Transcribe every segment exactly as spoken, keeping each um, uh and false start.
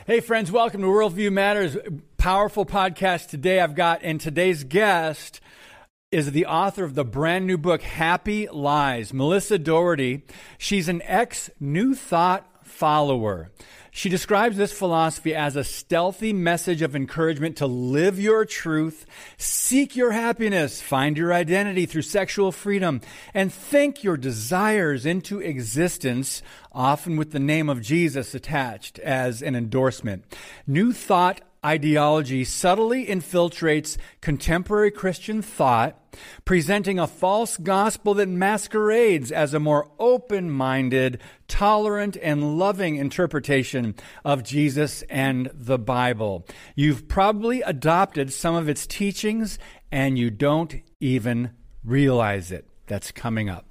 Hey friends, welcome to Worldview Matters. Powerful podcast today I've got, and today's guest is the author of the brand new book, Happy Lies, Melissa Dougherty. She's an ex-New Thought follower. She describes this philosophy as a stealthy message of encouragement to live your truth, seek your happiness, find your identity through sexual freedom, and think your desires into existence, often with the name of Jesus attached as an endorsement. New Thought ideology subtly infiltrates contemporary Christian thought, presenting a false gospel that masquerades as a more open-minded, tolerant, and loving interpretation of Jesus and the Bible. You've probably adopted some of its teachings, and you don't even realize it. That's coming up.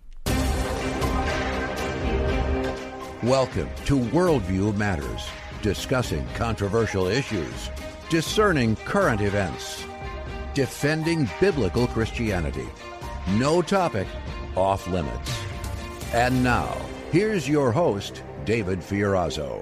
Welcome to Worldview Matters, discussing controversial issues, discerning current events, defending biblical Christianity. No topic off limits. And now, here's your host, David Fiorazo.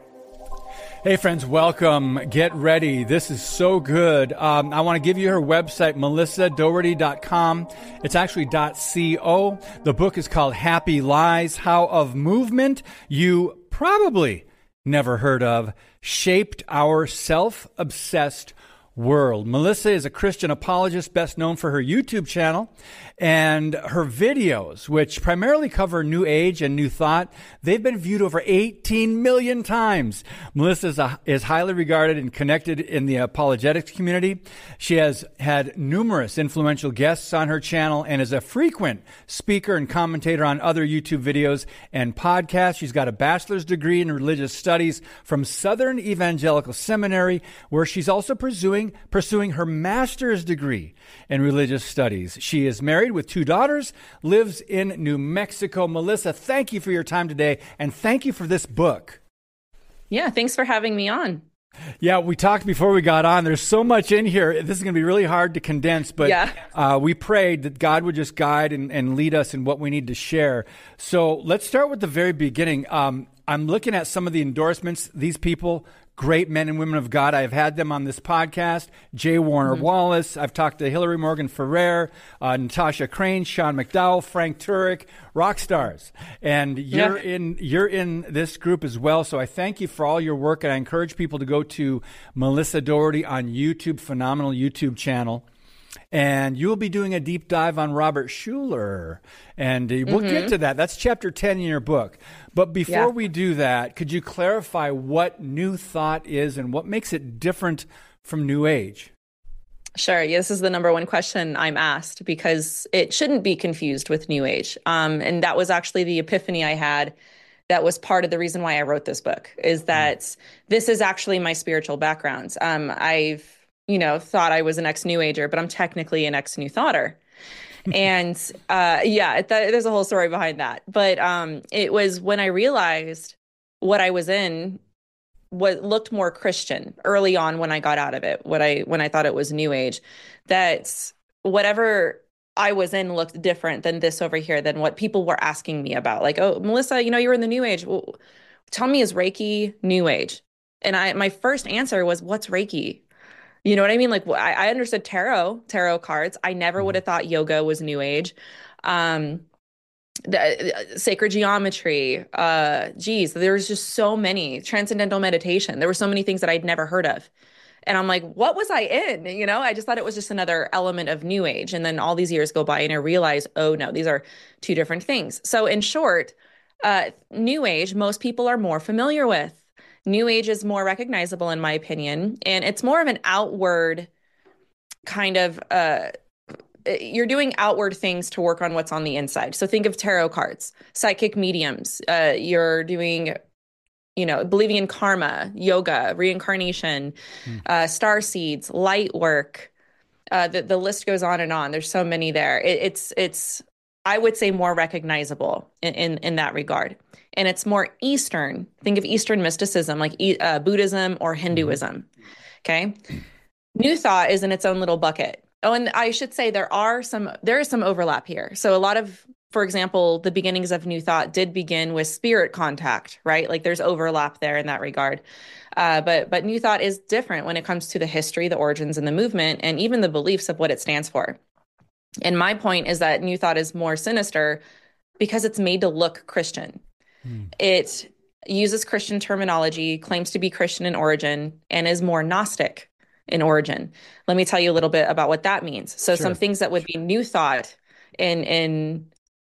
Hey friends, welcome. Get ready. This is so good. Um, I want to give you her website, melissa dougherty dot com. It's actually .co. The book is called Happy Lies, How of Movement You Probably Never Heard of Shaped Our Self-Obsessed World. Melissa is a Christian apologist, best known for her YouTube channel and her videos, which primarily cover New Age and New Thought. They've been viewed over eighteen million times. Melissa is, a, is highly regarded and connected in the apologetics community. She has had numerous influential guests on her channel and is a frequent speaker and commentator on other YouTube videos and podcasts. She's got a bachelor's degree in religious studies from Southern Evangelical Seminary, where she's also pursuing pursuing her master's degree in religious studies. She is married with two daughters, lives in New Mexico. Melissa, thank you for your time today, and thank you for this book. Yeah, thanks for having me on. Yeah, we talked before we got on. There's so much in here. This is going to be really hard to condense, but yeah. uh, we prayed that God would just guide and, and lead us in what we need to share. So let's start with the very beginning. Um, I'm looking at some of the endorsements. These people, great men and women of God. I've had them on this podcast. J. Warner mm-hmm. Wallace. I've talked to Hillary Morgan Ferrer, uh, Natasha Crane, Sean McDowell, Frank Turek, rock stars. And you're yeah. in you're in this group as well. So I thank you for all your work, and I encourage people to go to Melissa Dougherty on YouTube, phenomenal YouTube channel. And you'll be doing a deep dive on Robert Schuller. And uh, we'll mm-hmm. get to that. That's chapter ten in your book. But before yeah. we do that, could you clarify what New Thought is and what makes it different from New Age? Sure. Yeah, this is the number one question I'm asked because it shouldn't be confused with New Age. Um, and that was actually the epiphany I had. That was part of the reason why I wrote this book, is that mm. this is actually my spiritual background. Um, I've you know, thought I was an ex-New Ager, but I'm technically an ex-New Thoughter. And uh, yeah, th- there's a whole story behind that. But um, it was when I realized what I was in, what looked more Christian early on when I got out of it, what I when I thought it was New Age, that whatever I was in looked different than this over here, than what people were asking me about. Like, oh, Melissa, you know, you're in the New Age. Well, tell me, is Reiki New Age? And I my first answer was, what's Reiki? You know what I mean? Like, I, I understood tarot, tarot cards. I never would have thought yoga was New Age. Um, the, uh, sacred geometry. Uh, geez, there was just so many. Transcendental meditation. There were so many things that I'd never heard of. And I'm like, what was I in? You know, I just thought it was just another element of New Age. And then all these years go by and I realize, oh, no, these are two different things. So in short, uh, New Age, most people are more familiar with. New Age is more recognizable, in my opinion, and it's more of an outward kind of, uh, you're doing outward things to work on what's on the inside. So think of tarot cards, psychic mediums. Uh, you're doing, you know, believing in karma, yoga, reincarnation, mm. uh, star seeds, light work. Uh, the, the list goes on and on. There's so many there. It, it's, it's, I would say, more recognizable in, in, in that regard. And it's more Eastern. Think of Eastern mysticism, like uh, Buddhism or Hinduism. Okay. New Thought is in its own little bucket. Oh, and I should say there are some, there is some overlap here. So a lot of, for example, the beginnings of New Thought did begin with spirit contact, right? Like there's overlap there in that regard. Uh, but but New Thought is different when it comes to the history, the origins, and the movement, and even the beliefs of what it stands for. And my point is that New Thought is more sinister because it's made to look Christian. Hmm. It uses Christian terminology, claims to be Christian in origin, and is more Gnostic in origin. Let me tell you a little bit about what that means. So sure. Some things that would be New Thought in in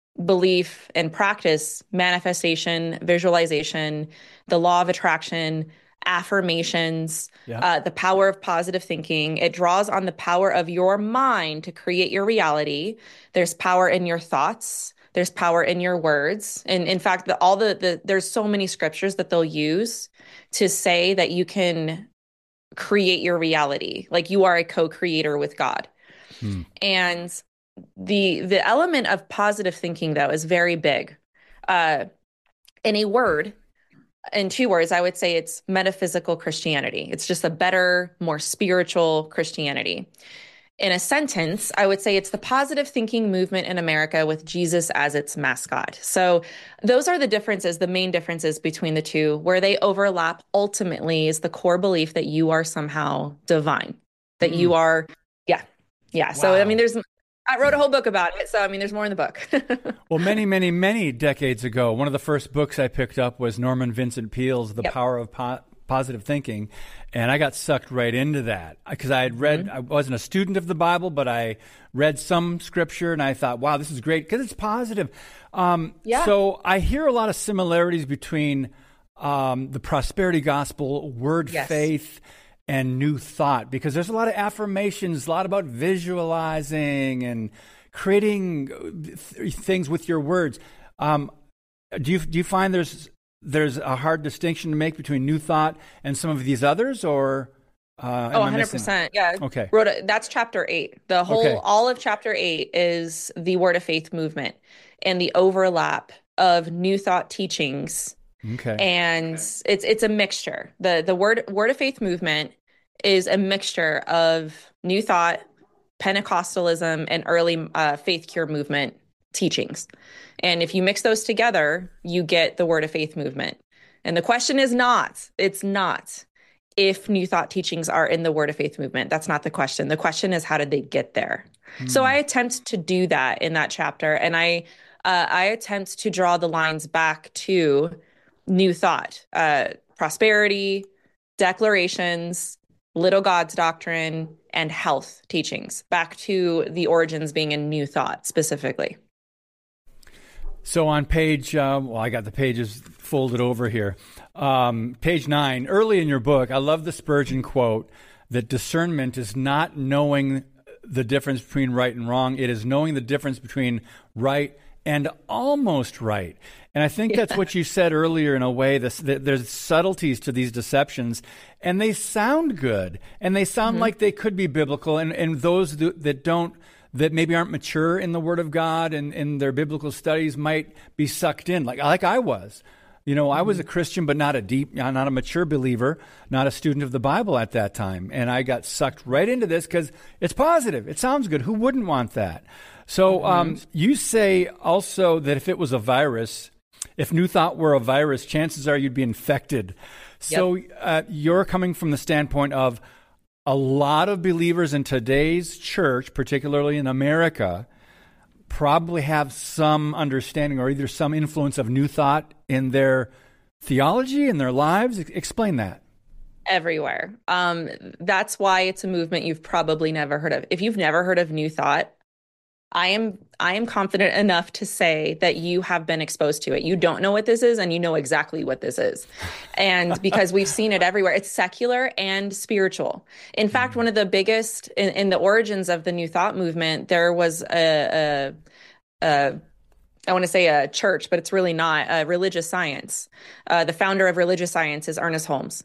belief and practice: manifestation, visualization, the law of attraction, affirmations, yeah. uh, the power of positive thinking. It draws on the power of your mind to create your reality. There's power in your thoughts. There's power in your words. And in fact, the, all the, the there's so many scriptures that they'll use to say that you can create your reality. Like you are a co-creator with God. Hmm. And the the element of positive thinking, though, is very big. Uh, in a word, in two words, I would say it's metaphysical Christianity. It's just a better, more spiritual Christianity. In a sentence, I would say it's the positive thinking movement in America with Jesus as its mascot. So those are the differences, the main differences between the two. Where they overlap ultimately is the core belief that you are somehow divine, that mm. you are, yeah, yeah. Wow. So, I mean, there's, I wrote a whole book about it. So, I mean, there's more in the book. Well, many, many, many decades ago, one of the first books I picked up was Norman Vincent Peale's The yep. Power of Po- Positive Thinking. And I got sucked right into that because I had read, mm-hmm. I wasn't a student of the Bible, but I read some scripture and I thought, wow, this is great because it's positive. Um, yeah. So I hear a lot of similarities between um, the prosperity gospel, word yes. faith, and New Thought, because there's a lot of affirmations, a lot about visualizing and creating th- things with your words. Um, do you do you find there's there's a hard distinction to make between New Thought and some of these others, or uh, oh, one hundred percent, yeah. Okay, Wrote a, that's chapter eight. The whole, okay. all of chapter eight is the Word of Faith movement and the overlap of New Thought teachings. Okay, and it's it's a mixture. the The Word Word of Faith movement is a mixture of New Thought, Pentecostalism, and early uh, Faith Cure movement teachings. And if you mix those together, you get the Word of Faith movement. And the question is not, it's not if New Thought teachings are in the Word of Faith movement. That's not the question. The question is, how did they get there? Mm. So I attempt to do that in that chapter. And I, uh, I attempt to draw the lines back to New Thought, uh, prosperity, declarations, little God's doctrine, and health teachings, back to the origins being in New Thought specifically. So on page, uh, well, I got the pages folded over here. Um, page nine, early in your book, I love the Spurgeon quote that discernment is not knowing the difference between right and wrong. It is knowing the difference between right and almost right. And I think yeah. that's what you said earlier in a way. This, that there's subtleties to these deceptions, and they sound good, and they sound mm-hmm. like they could be biblical. And, and those that don't, that maybe aren't mature in the Word of God and in their biblical studies might be sucked in, like like I was. You know, I was a Christian, but not a deep, not a mature believer, not a student of the Bible at that time. And I got sucked right into this because it's positive. It sounds good. Who wouldn't want that? So um, mm-hmm. you say also that if it was a virus, if New Thought were a virus, chances are you'd be infected. So yep. uh, you're coming from the standpoint of a lot of believers in today's church, particularly in America, probably have some understanding or either some influence of New Thought in their theology, in their lives. Explain that. Everywhere. Um, that's why it's a movement you've probably never heard of. If you've never heard of New Thought, I am I am confident enough to say that you have been exposed to it. You don't know what this is, and you know exactly what this is. And because we've seen it everywhere, it's secular and spiritual. In fact, one of the biggest, in, in the origins of the New Thought movement, there was a, a, a I want to say a church, but it's really not, a religious science. Uh, the founder of religious science is Ernest Holmes.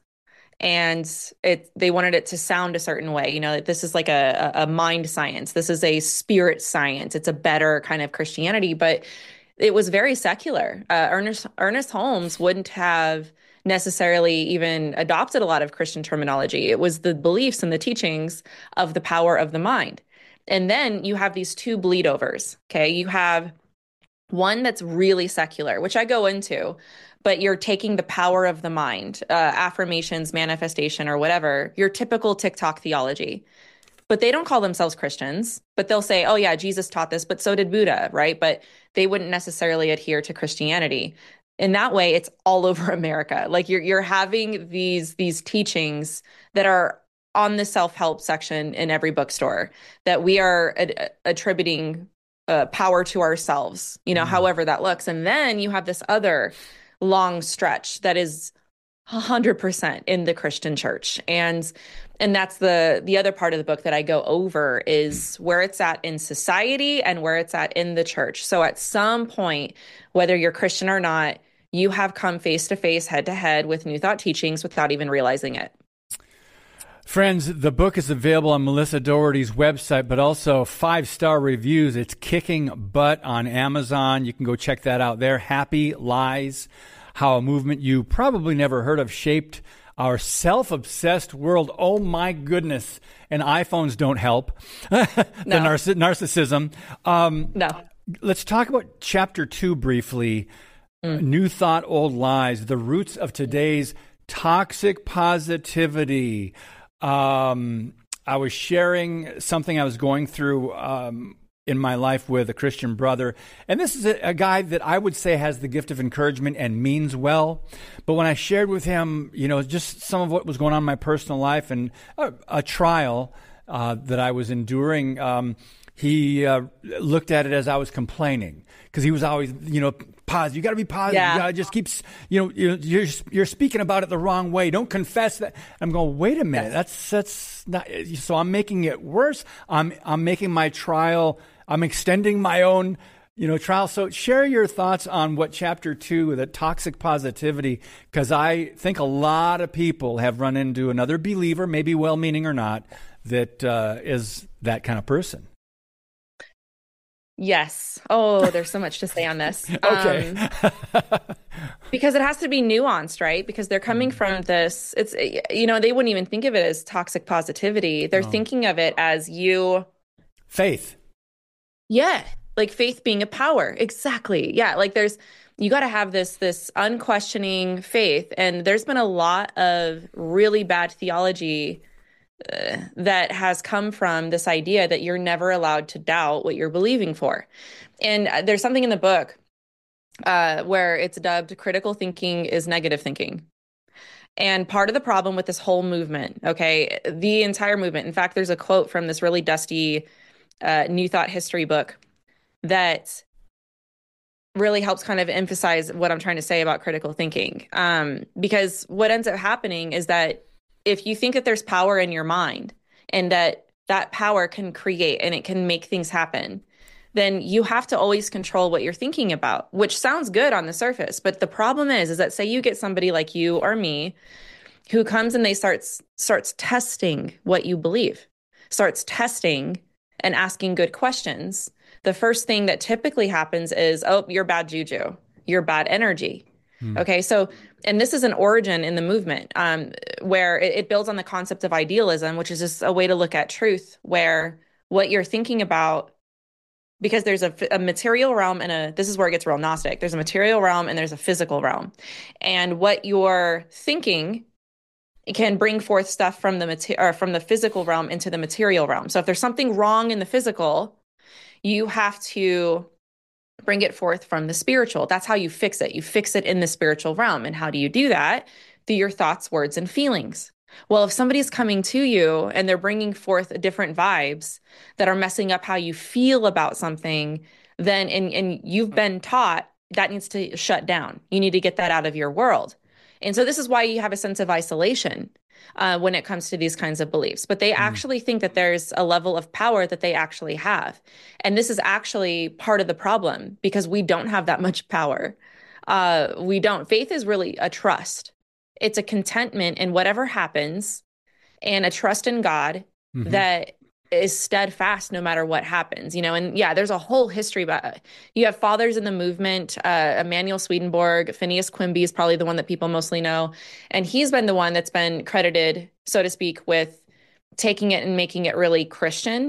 And it, they wanted it to sound a certain way. You know, this is like a, a mind science. This is a spirit science. It's a better kind of Christianity, but it was very secular. Uh, Ernest, Ernest Holmes wouldn't have necessarily even adopted a lot of Christian terminology. It was the beliefs and the teachings of the power of the mind. And then you have these two bleed overs. Okay. You have one that's really secular, which I go into. but you're taking the power of the mind, uh, affirmations, manifestation, or whatever, your typical TikTok theology. But they don't call themselves Christians, but they'll say, oh yeah, Jesus taught this, but so did Buddha, right? But they wouldn't necessarily adhere to Christianity. In that way, it's all over America. Like you're you're having these these teachings that are on the self-help section in every bookstore that we are ad- attributing uh, power to ourselves, you know, mm. however that looks. And then you have this other long stretch that is one hundred percent in the Christian church. And and that's the the other part of the book that I go over is where it's at in society and where it's at in the church. So at some point, whether you're Christian or not, you have come face to face, head to head with New Thought teachings without even realizing it. Friends, the book is available on Melissa Dougherty's website, but also five-star reviews. It's kicking butt on Amazon. You can go check that out there. Happy Lies, How a Movement You Probably Never Heard of Shaped Our Self-Obsessed World. Oh, my goodness. And iPhones don't help. the no. narciss- narcissism. Um, no. Let's talk about chapter two briefly. Mm. New Thought, Old Lies, the roots of today's toxic positivity. Um, I was sharing something I was going through um, in my life with a Christian brother. And this is a, a guy that I would say has the gift of encouragement and means well. But when I shared with him, you know, just some of what was going on in my personal life and a, a trial uh, that I was enduring, um, he uh, looked at it as I was complaining because he was always, you know, positive. You got to be positive. Yeah. You got to just keep, you know, you're, you're you're speaking about it the wrong way. Don't confess that. I'm going, wait a minute. That's that's not. So I'm making it worse. I'm I'm making my trial. I'm extending my own, you know, trial. So share your thoughts on what chapter two, the toxic positivity, because I think a lot of people have run into another believer, maybe well-meaning or not, that uh, is that kind of person. Yes. Oh, there's so much to say on this. Okay. Um, because it has to be nuanced, right? Because they're coming from this, it's, you know, they wouldn't even think of it as toxic positivity. They're No. thinking of it as you. Faith. Yeah. Like faith being a power. Exactly. Yeah. Like there's, you got to have this, this unquestioning faith. And there's been a lot of really bad theology Uh, that has come from this idea that you're never allowed to doubt what you're believing for. And uh, there's something in the book uh, where it's dubbed critical thinking is negative thinking. And part of the problem with this whole movement, okay, the entire movement, in fact, there's a quote from this really dusty uh, New Thought history book that really helps kind of emphasize what I'm trying to say about critical thinking. Um, because what ends up happening is that if you think that there's power in your mind and that that power can create and it can make things happen, then you have to always control what you're thinking about, which sounds good on the surface. But the problem is, is that say you get somebody like you or me who comes and they starts starts testing what you believe, starts testing and asking good questions. The first thing that typically happens is, oh, you're bad juju, you're bad energy. Hmm. Okay, so, and this is an origin in the movement um, where it, it builds on the concept of idealism, which is just a way to look at truth, where what you're thinking about, because there's a, a material realm and a, this is where it gets real Gnostic. There's a material realm and there's a physical realm. And what you're thinking can bring forth stuff from the mater- or from the physical realm into the material realm. So if there's something wrong in the physical, you have to bring it forth from the spiritual. That's how you fix it. You fix it in the spiritual realm. And how do you do that? Through your thoughts, words, and feelings. Well, if somebody's coming to you and they're bringing forth different vibes that are messing up how you feel about something, then, and, and you've been taught that needs to shut down. You need to get that out of your world. And so this is why you have a sense of isolation uh, when it comes to these kinds of beliefs. But they mm. actually think that there's a level of power that they actually have. And this is actually part of the problem because we don't have that much power. Uh, we don't. Faith is really a trust. It's a contentment in whatever happens and a trust in God mm-hmm. that is steadfast no matter what happens, you know. And yeah, there's a whole history about it. You have fathers in the movement, uh, Emanuel Swedenborg, Phineas Quimby is probably the one that people mostly know. And he's been the one that's been credited, so to speak, with taking it and making it really Christian.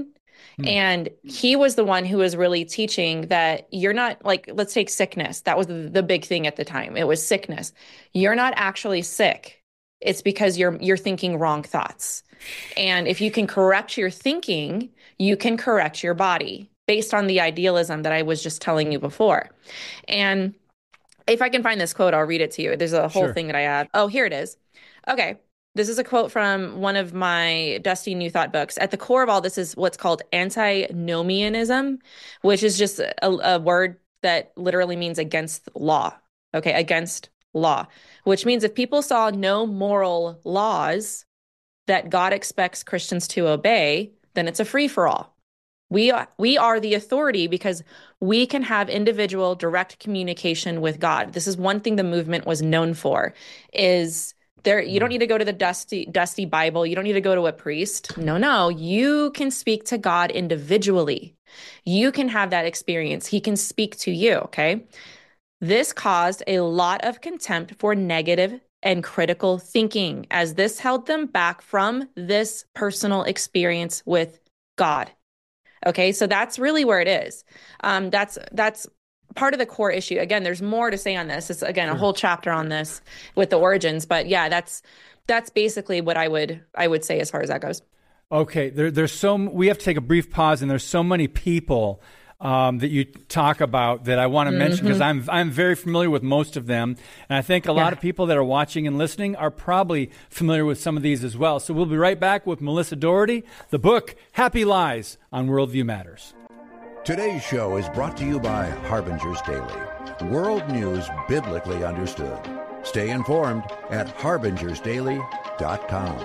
Hmm. And he was the one who was really teaching that you're not like, let's take sickness. That was the, the big thing at the time. It was sickness. You're not actually sick. It's because you're you're thinking wrong thoughts. And if you can correct your thinking, you can correct your body based on the idealism that I was just telling you before. And if I can find this quote, I'll read it to you. There's a whole Sure. thing that I have. Oh, here it is. Okay. This is a quote from one of my Dusty New Thought books. At the core of all this is what's called antinomianism, which is just a, a word that literally means against law. Okay, against law, which means if people saw no moral laws that God expects Christians to obey, then it's a free-for-all. We are, we are the authority because we can have individual direct communication with God. This is one thing the movement was known for, is there, you don't need to go to the dusty, dusty Bible. You don't need to go to a priest. No, no, you can speak to God individually. You can have that experience. He can speak to you, okay? This caused a lot of contempt for negative and critical thinking, as this held them back from this personal experience with God. Okay, so that's really where it is. Um, that's that's part of the core issue. Again, there's more to say on this. It's again a whole chapter on this with the origins, but yeah, that's that's basically what I would I would say as far as that goes. Okay, there, there's so we have to take a brief pause, and there's so many people um, that you talk about that I want to mm-hmm. mention because I'm I'm very familiar with most of them, and I think a yeah. lot of people that are watching and listening are probably familiar with some of these as well. So we'll be right back with Melissa Dougherty, the book Happy Lies on Worldview Matters. Today's show is brought to you by Harbingers Daily, world news biblically understood. Stay informed at harbingers daily dot com.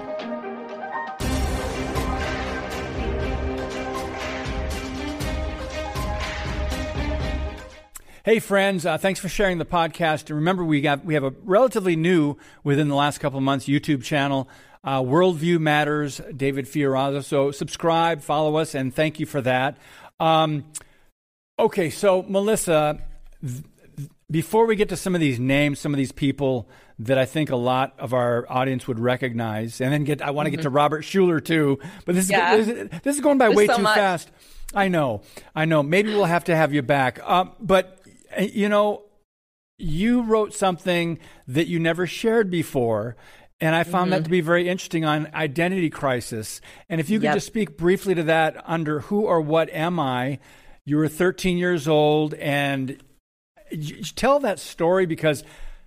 Hey friends, uh, thanks for sharing the podcast. And remember, we got we have a relatively new, within the last couple of months, YouTube channel, uh, Worldview Matters, David Fiorazo. So subscribe, follow us, and thank you for that. Um, okay, so Melissa, th- before we get to some of these names, some of these people that I think a lot of our audience would recognize, and then get I want to mm-hmm. get to Robert Schuller too, but this, yeah. is, this, is, this is going by There's way so too much. fast. I know, I know. Maybe we'll have to have you back. Um, but you know, you wrote something that you never shared before, and I found mm-hmm. that to be very interesting on identity crisis. And if you could yep. just speak briefly to that under Who or What Am I? You were thirteen years old, and tell that story because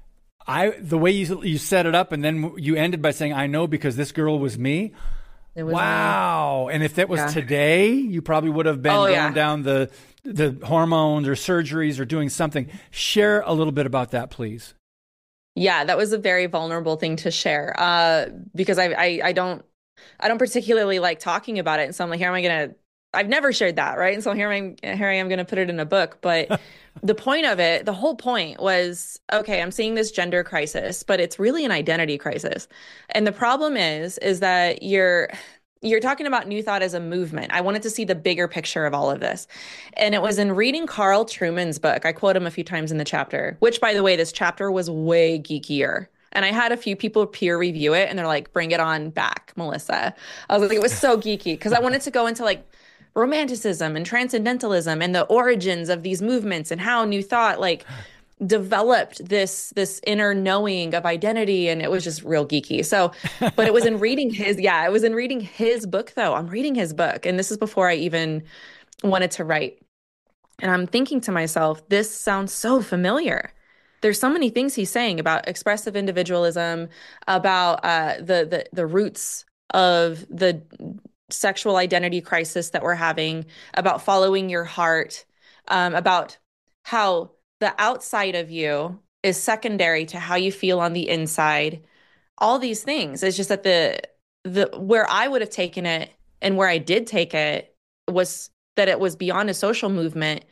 I the way you you set it up, and then you ended by saying, "I know because this girl was me." It was wow! me. And if that was yeah. today, you probably would have been oh, going yeah. down the the hormones or surgeries or doing something. Share a little bit about that, please. Yeah, that was a very vulnerable thing to share uh, because I, I I don't I don't particularly like talking about it. And so I'm like, here am I going to, I've never shared that, right? And so here I am, here I am going to put it in a book. But the point of it, the whole point was, okay, I'm seeing this gender crisis, but it's really an identity crisis. And the problem is, is that you're, You're talking about New Thought as a movement. I wanted to see the bigger picture of all of this. And it was in reading Carl Trueman's book. I quote him a few times in the chapter, which, by the way, this chapter was way geekier. And I had a few people peer review it, and they're like, bring it on back, Melissa. I was like, it was so geeky because I wanted to go into like romanticism and transcendentalism and the origins of these movements and how New Thought like developed this this inner knowing of identity, and it was just real geeky. So, but it was in reading his, yeah, it was in reading his book though. I'm reading his book, and this is before I even wanted to write. And I'm thinking to myself, this sounds so familiar. There's so many things he's saying about expressive individualism, about uh, the the the roots of the sexual identity crisis that we're having, about following your heart, um, about how the outside of you is secondary to how you feel on the inside. All these things. It's just that the the where I would have taken it and where I did take it was that it was beyond a social movement.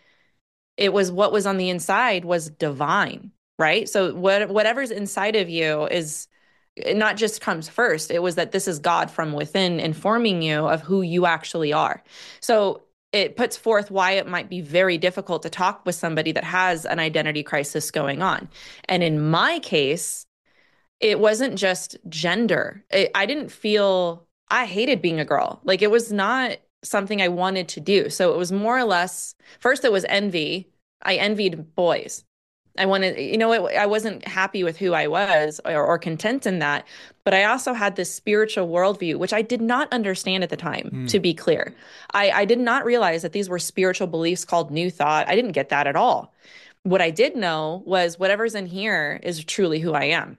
It was what was on the inside was divine, right? So what whatever's inside of you is it not just comes first. It was that this is God from within informing you of who you actually are. So it puts forth why it might be very difficult to talk with somebody that has an identity crisis going on. And in my case, it wasn't just gender. It, I didn't feel, I hated being a girl. Like it was not, something I wanted to do. So it was more or less, first it was envy. I envied boys. I wanted, you know, it, I wasn't happy with who I was or, or content in that. But I also had this spiritual worldview, which I did not understand at the time, mm. to be clear. I, I did not realize that these were spiritual beliefs called New Thought. I didn't get that at all. What I did know was whatever's in here is truly who I am.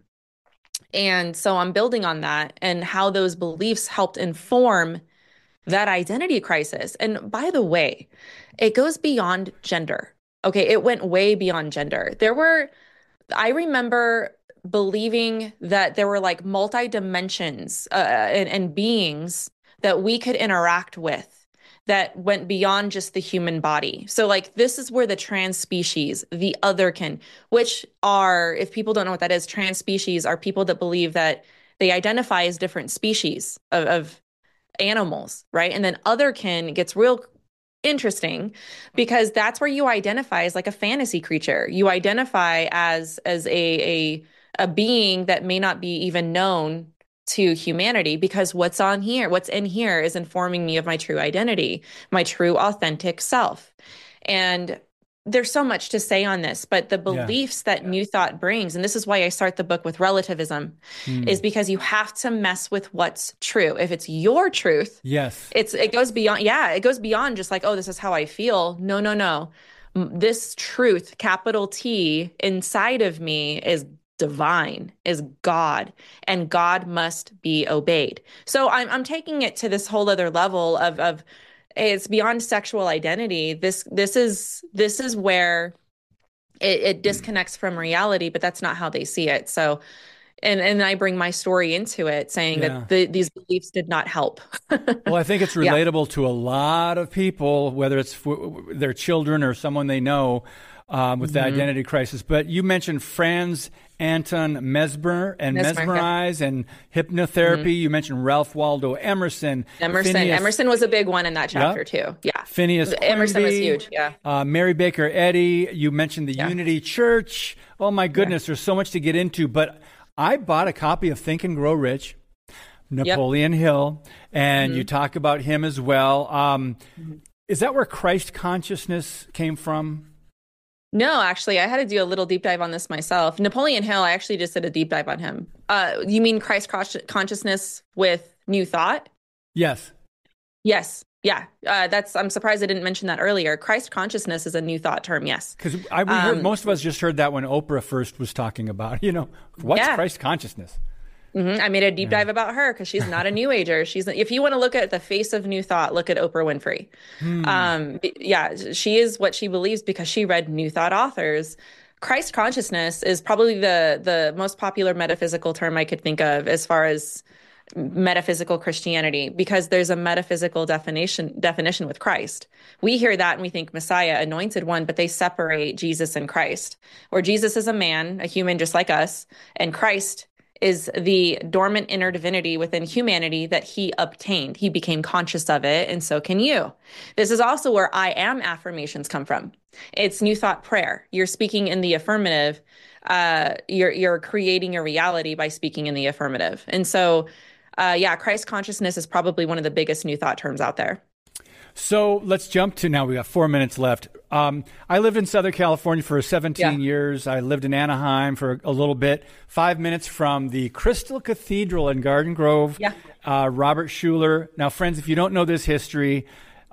And so I'm building on that and how those beliefs helped inform that identity crisis. And by the way, it goes beyond gender. Okay, it went way beyond gender. There were, I remember believing that there were like multi-dimensions uh, and, and beings that we could interact with that went beyond just the human body. So like this is where the trans species, the otherkin, which are, if people don't know what that is, trans species are people that believe that they identify as different species of, of animals, right? And then otherkin gets real interesting because that's where you identify as like a fantasy creature. You identify as as a a a being that may not be even known to humanity because what's on here, what's in here is informing me of my true identity, my true authentic self. And there's so much to say on this, but the beliefs yeah. that New Thought brings, and this is why I start the book with relativism, mm. is because you have to mess with what's true. If it's your truth, yes, it's it goes beyond, yeah, it goes beyond just like, oh, this is how I feel. No, no, no. This truth, capital T, inside of me is divine, is God, and God must be obeyed. So I'm I'm taking it to this whole other level of of it's beyond sexual identity. This this is this is where it, it disconnects from reality, but that's not how they see it. So, and and I bring my story into it, saying yeah. that the, these beliefs did not help. Well, I think it's relatable yeah. to a lot of people, whether it's for their children or someone they know um, with mm-hmm. the identity crisis. But you mentioned Franz Anton Mesmer and Mesmer, Mesmerize yeah. and hypnotherapy. Mm-hmm. You mentioned Ralph Waldo Emerson. Emerson. Phineas, Emerson was a big one in that chapter yeah. too. Yeah. Phineas Emerson Quimby, was huge. Yeah. Uh, Mary Baker Eddy. You mentioned the yeah. Unity Church. Oh my goodness, yeah. there's so much to get into. But I bought a copy of Think and Grow Rich, Napoleon yep. Hill, and mm-hmm. you talk about him as well. Um, mm-hmm. Is that where Christ consciousness came from? No, actually, I had to do a little deep dive on this myself. Napoleon Hill, I actually just did a deep dive on him. Uh, you mean Christ consciousness with New Thought? Yes. Yes. Yeah. Uh, that's. I'm surprised I didn't mention that earlier. Christ consciousness is a New Thought term. Yes. Because I we heard, um, most of us just heard that when Oprah first was talking about, you know, what's yeah. Christ consciousness? Mm-hmm. I made a deep yeah. dive about her because she's not a New Ager. She's, if you want to look at the face of New Thought, look at Oprah Winfrey. Hmm. Um, yeah, she is what she believes because she read New Thought authors. Christ consciousness is probably the the most popular metaphysical term I could think of as far as metaphysical Christianity, because there's a metaphysical definition definition with Christ. We hear that and we think Messiah, anointed one, but they separate Jesus and Christ, where Jesus is a man, a human just like us, and Christ is the dormant inner divinity within humanity that he obtained. He became conscious of it, and so can you. This is also where I am affirmations come from. It's New Thought prayer. You're speaking in the affirmative. Uh, you're you're creating a reality by speaking in the affirmative. And so, uh, yeah, Christ consciousness is probably one of the biggest New Thought terms out there. So let's jump to now. We got four minutes left. Um, I lived in Southern California for seventeen yeah. years. I lived in Anaheim for a little bit, five minutes from the Crystal Cathedral in Garden Grove. Yeah. Uh, Robert Schuller. Now, friends, if you don't know this history,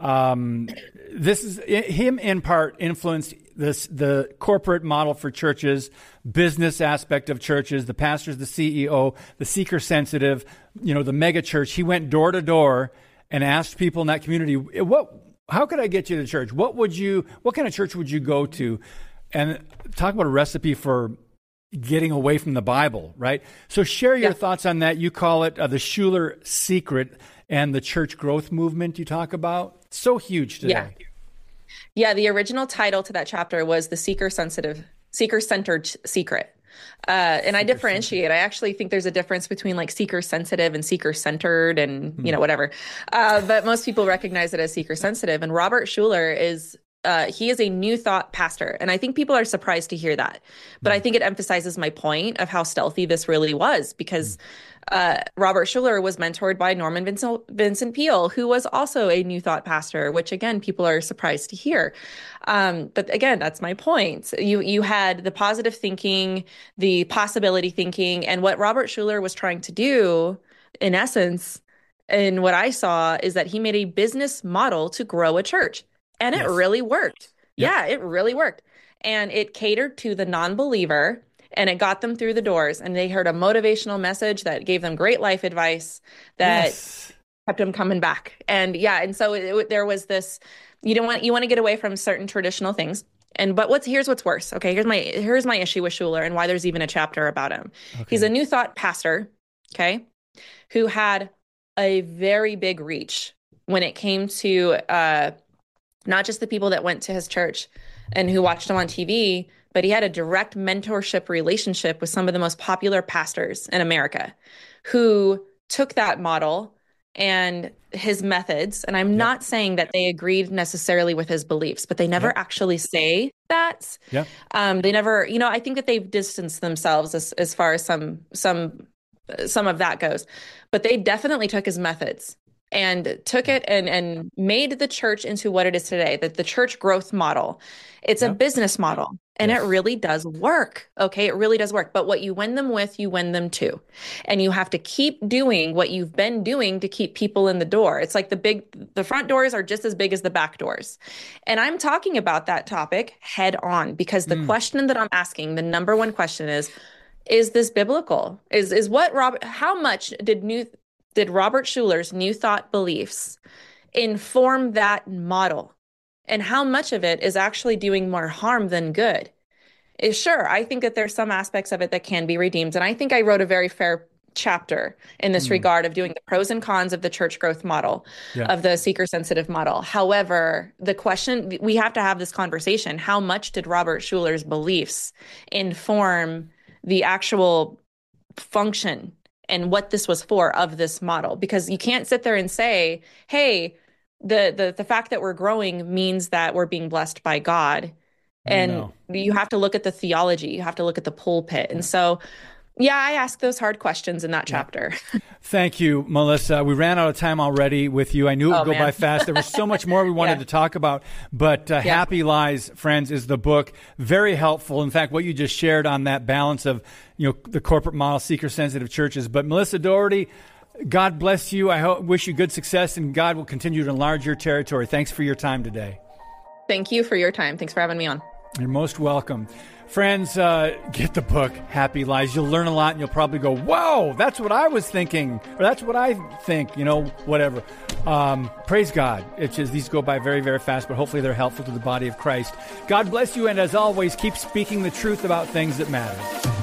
um, this is him in part influenced this the corporate model for churches, business aspect of churches, the pastor's the C E O, the seeker sensitive, you know, the mega church. He went door to door and asked people in that community, what, how could I get you to church? What would you, what kind of church would you go to? And talk about a recipe for getting away from the Bible, right? So share your yeah. thoughts on that. You call it uh, the Schuller secret and the church growth movement you talk about. So huge today. Yeah. Yeah. The original title to that chapter was the seeker sensitive, seeker centered secret. Uh, and I differentiate. I actually think there's a difference between like seeker sensitive and seeker centered and, you know, whatever. Uh, but most people recognize it as seeker sensitive. And Robert Schuller is uh, he is a New Thought pastor. And I think people are surprised to hear that. But I think it emphasizes my point of how stealthy this really was, because uh, Robert Schuller was mentored by Norman Vincent, Vincent Peale, who was also a New Thought pastor, which, again, people are surprised to hear. Um, but again, that's my point. You, you had the positive thinking, the possibility thinking, and what Robert Schuller was trying to do, in essence, and what I saw, is that he made a business model to grow a church. And it Yes. really worked. Yep. Yeah, it really worked. And it catered to the non-believer, and it got them through the doors. And they heard a motivational message that gave them great life advice that Yes. kept them coming back. And yeah, and so it, it, there was this, you don't want, you want to get away from certain traditional things. And but what's here's what's worse. Okay, here's my here's my issue with Schuller and why there's even a chapter about him. Okay. He's a New Thought pastor, okay, who had a very big reach when it came to uh, not just the people that went to his church and who watched him on T V, but he had a direct mentorship relationship with some of the most popular pastors in America who took that model and his methods. And I'm Yep. not saying that they agreed necessarily with his beliefs, but they never Yep. actually say that. Yeah. Um, they never, you know, I think that they've distanced themselves as, as far as some, some, some of that goes, but they definitely took his methods and took it and, and made the church into what it is today, that the church growth model. It's Yep. a business model, and Yes. it really does work. Okay. It really does work. But what you win them with, you win them to. And you have to keep doing what you've been doing to keep people in the door. It's like the big, the front doors are just as big as the back doors. And I'm talking about that topic head on, because the Mm. question that I'm asking, the number one question is, is this biblical? Is, is what Robert, how much did new, did Robert Schuller's New Thought beliefs inform that model? And how much of it is actually doing more harm than good? Is sure, I think that there's some aspects of it that can be redeemed. And I think I wrote a very fair chapter in this Mm. regard of doing the pros and cons of the church growth model, Yeah. of the seeker sensitive model. However, the question, we have to have this conversation. How much did Robert Schuller's beliefs inform the actual function and what this was for of this model? Because you can't sit there and say, hey, the the the fact that we're growing means that we're being blessed by God. And No. you have to look at the theology, you have to look at the pulpit. And so, yeah, I ask those hard questions in that chapter. Thank you, Melissa. We ran out of time already with you. I knew it would Oh, go man. by fast. There was so much more we wanted Yeah. to talk about, but uh, Yeah. Happy Lies, friends, is the book. Very helpful. In fact, what you just shared on that balance of, you know, the corporate model, seeker-sensitive churches. But Melissa Dougherty, God bless you. I hope, wish you good success, and God will continue to enlarge your territory. Thanks for your time today. Thank you for your time. Thanks for having me on. You're most welcome. Friends, uh, get the book, Happy Lies. You'll learn a lot, and you'll probably go, whoa, that's what I was thinking, or that's what I think, you know, whatever. Um, praise God. It's just, these go by very, very fast, but hopefully they're helpful to the body of Christ. God bless you, and as always, keep speaking the truth about things that matter.